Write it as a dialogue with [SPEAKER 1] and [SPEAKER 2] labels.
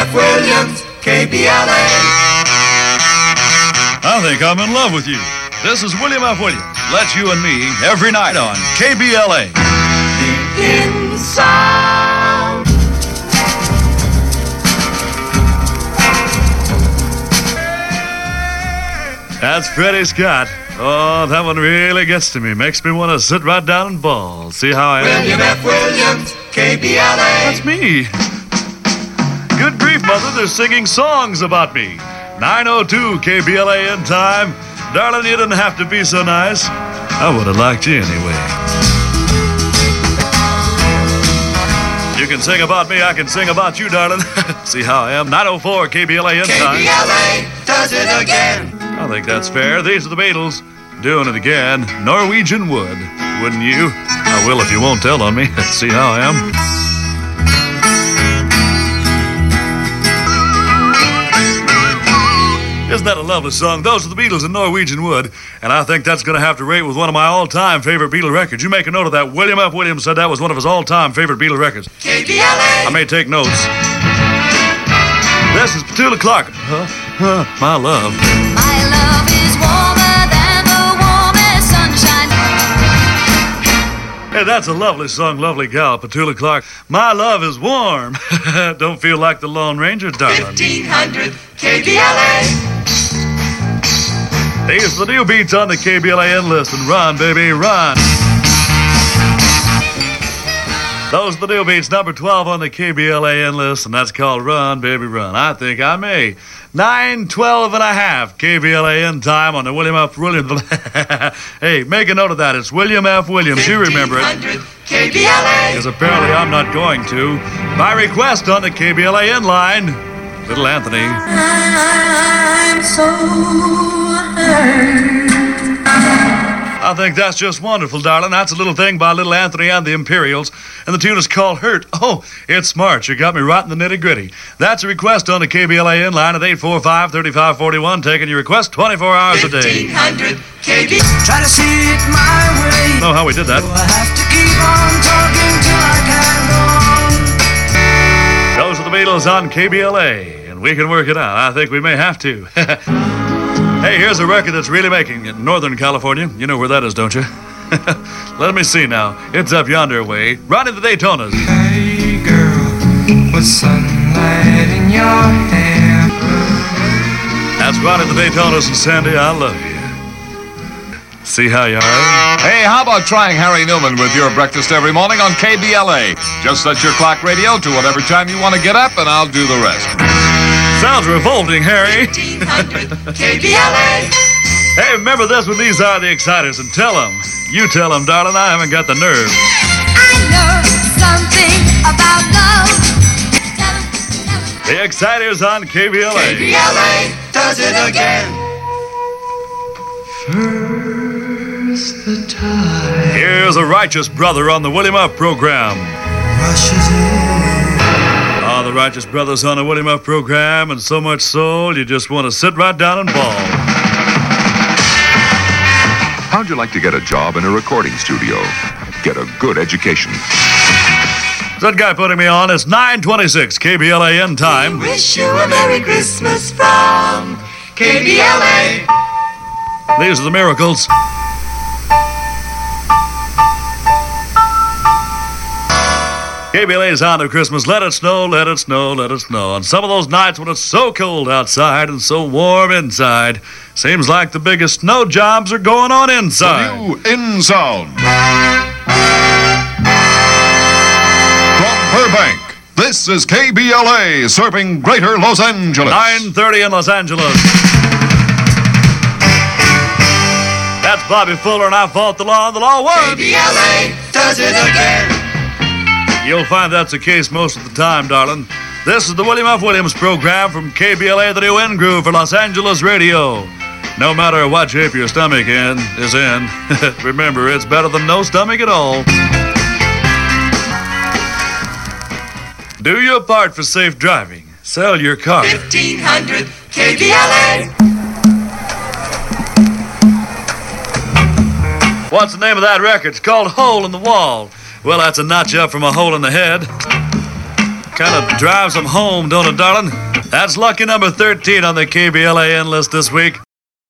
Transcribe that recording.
[SPEAKER 1] F. Williams, KBLA.
[SPEAKER 2] I think I'm in love with you. This is William F. Williams. Let's you and me every night on KBLA.
[SPEAKER 1] The In Sound.
[SPEAKER 2] That's Freddie Scott. Oh, that one really gets to me. Makes me want to sit right down and bawl. See how I am?
[SPEAKER 1] William F. Williams, KBLA.
[SPEAKER 2] That's me. Good grief, Mother. They're singing songs about me. 9:02 KBLA in time. Darling, you didn't have to be so nice. I would have liked you anyway. You can sing about me, I can sing about you, darling. See how I am? 9:04 KBLA in time.
[SPEAKER 1] KBLA does it again.
[SPEAKER 2] I think that's fair. These are the Beatles. Doing it again. Norwegian Wood. Wouldn't you? I will if you won't tell on me. See how I am? Isn't that a lovely song? Those are the Beatles and Norwegian Wood. And I think that's going to have to rate with one of my all-time favorite Beatle records. You make a note of that. William F. Williams said that was one of his all-time favorite Beatle records.
[SPEAKER 1] KBLA.
[SPEAKER 2] I may take notes. This is Petula Clark. My love.
[SPEAKER 3] My love is warmer than the warmest sunshine.
[SPEAKER 2] Hey, that's a lovely song, lovely gal, Petula Clark. My love is warm. Don't feel like the Lone Ranger, darling.
[SPEAKER 1] 1500 KBLA.
[SPEAKER 2] These are the new beats on the KBLA list, and run, baby, run. Those are the new beats, number 12 on the KBLA list, and that's called Run, Baby, Run. I think I may. 9:12 and a half KBLA in time on the William F. Williams. Hey, make a note of that. It's William F. Williams. You remember it.
[SPEAKER 1] 1500 KBLA.
[SPEAKER 2] Because apparently I'm not going to. By request on the KBLA line, Little Anthony.
[SPEAKER 3] I'm so hurt.
[SPEAKER 2] I think that's just wonderful, darling. That's a little thing by Little Anthony and the Imperials, and the tune is called Hurt. Oh, it's smart. You got me right in the nitty-gritty. That's a request on the KBLA line at 845-3541, taking your request 24 hours a day.
[SPEAKER 1] 1500 KBLA.
[SPEAKER 4] Try to see it my way.
[SPEAKER 2] Know how we did that.
[SPEAKER 4] So I have to keep on talking till I can go on.
[SPEAKER 2] Those are the Beatles on KBLA, and we can work it out. I think we may have to. Hey, here's a record that's really making it in Northern California. You know where that is, don't you? Let me see now. It's up yonder way. Right in the Daytonas.
[SPEAKER 4] Hey girl, with sunlight in your hair.
[SPEAKER 2] That's right in the Daytonas, and Sandy, I love you. See how you are?
[SPEAKER 5] Hey, how about trying Harry Newman with your breakfast every morning on KBLA? Just set your clock radio to whatever time you want to get up, and I'll do the rest.
[SPEAKER 2] Sounds revolting, Harry.
[SPEAKER 1] 1500 KBLA.
[SPEAKER 2] Hey, remember this when these are the Exciters, and tell them. You tell them, darling, I haven't got the nerve.
[SPEAKER 3] I know something about love.
[SPEAKER 2] The Exciters on KBLA.
[SPEAKER 1] KBLA does it again.
[SPEAKER 4] First the tide
[SPEAKER 2] Here's a righteous brother on the William F. program.
[SPEAKER 4] rushes in.
[SPEAKER 2] Oh, the righteous brothers on the William F. program, and so much soul, you just want to sit right down and bawl.
[SPEAKER 6] How'd you like to get a job in a recording studio? Get a good education.
[SPEAKER 2] That guy putting me on is 9:26 KBLA in time.
[SPEAKER 1] Wish you a Merry Christmas from KBLA.
[SPEAKER 2] These are the Miracles. KBLA's on to Christmas. Let it snow, let it snow, let it snow. On some of those nights when it's so cold outside and so warm inside, seems like the biggest snow jobs are going on inside.
[SPEAKER 6] New In Sound. From Burbank, this is KBLA serving Greater Los Angeles.
[SPEAKER 2] 9:30 in Los Angeles. That's Bobby Fuller, and I fought the law, and the law won.
[SPEAKER 1] KBLA does it again.
[SPEAKER 2] You'll find that's the case most of the time, darling. This is the William F. Williams program from KBLA, the new in groove for Los Angeles radio. No matter what shape your stomach is in, remember, it's better than no stomach at all. Do your part for safe driving. Sell your car.
[SPEAKER 1] 1500 KBLA.
[SPEAKER 2] What's the name of that record? It's called Hole in the Wall. Well, that's a notch up from a hole in the head. Kind of drives them home, don't it, darling? That's lucky number 13 on the KBLAN list this week.